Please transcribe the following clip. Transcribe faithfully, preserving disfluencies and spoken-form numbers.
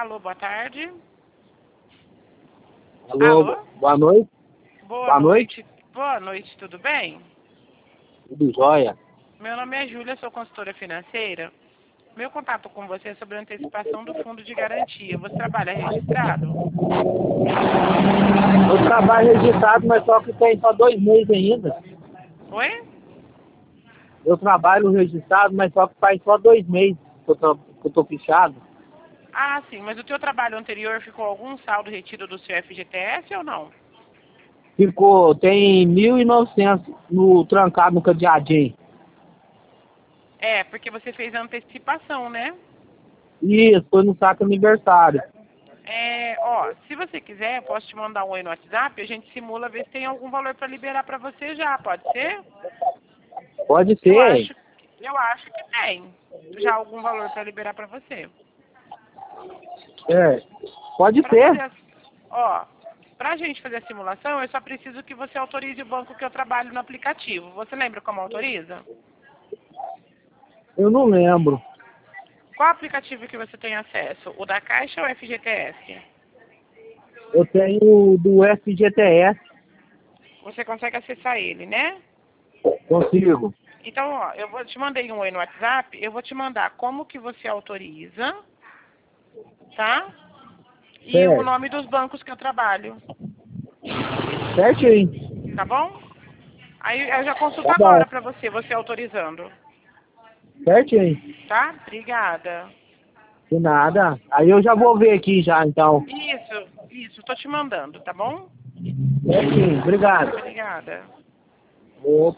Alô, boa tarde. Alô, Alô? boa noite. Boa, Boa noite. Boa noite, tudo bem? Tudo jóia? Meu nome é Júlia, sou consultora financeira. Meu contato com você é sobre a antecipação do fundo de garantia. Você trabalha registrado? Eu trabalho registrado, mas só que tem só dois meses ainda. Oi? Eu trabalho registrado, mas só que faz só dois meses que eu tô, que eu tô fichado. Ah, sim, mas o teu trabalho anterior ficou algum saldo retido do seu F G T S ou não? Ficou, tem mil e novecentos no trancado no cadeadinho. É, porque você fez a antecipação, né? Isso, foi no saco aniversário. É, ó, se você quiser, eu posso te mandar um oi no WhatsApp, a gente simula, ver se tem algum valor para liberar para você já, pode ser? Pode Eu ser. acho, eu acho que tem já algum valor para liberar para você. É, pode Para fazer, ser. a, ó, pra gente fazer a simulação, eu só preciso que você autorize o banco que eu trabalho no aplicativo. Você lembra como autoriza? Eu não lembro. Qual aplicativo que você tem acesso? O da Caixa ou o F G T S? Eu tenho do F G T S. Você consegue acessar ele, né? Consigo. Então, ó, eu vou te mandei um oi no WhatsApp, eu vou te mandar como que você autoriza, tá? E o Certo. nome dos bancos que eu trabalho, Certinho. tá bom? Aí eu já consulto Tá bom. agora pra você, você autorizando, Certinho. tá? Obrigada. De nada. Aí eu já vou ver aqui já, então. Isso, isso, tô te mandando, tá bom? Certinho. Obrigado. Obrigada. Opa.